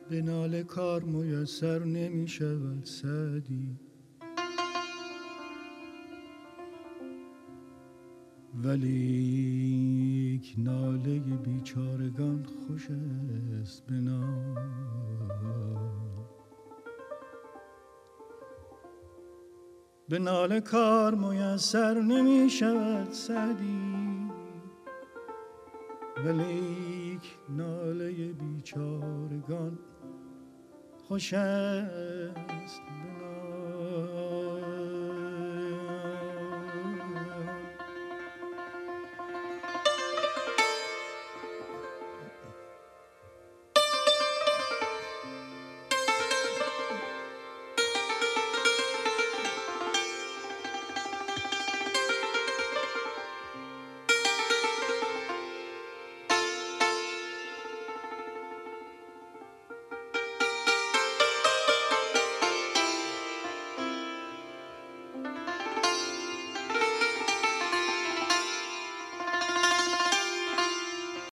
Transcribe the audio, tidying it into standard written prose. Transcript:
به ناله کار میسر نمی شود سعدی، ولیک ناله بیچارگان خوش است به به ناله کار میسر نمی شود سعدی، ولیک ناله بیچارگان خوش است به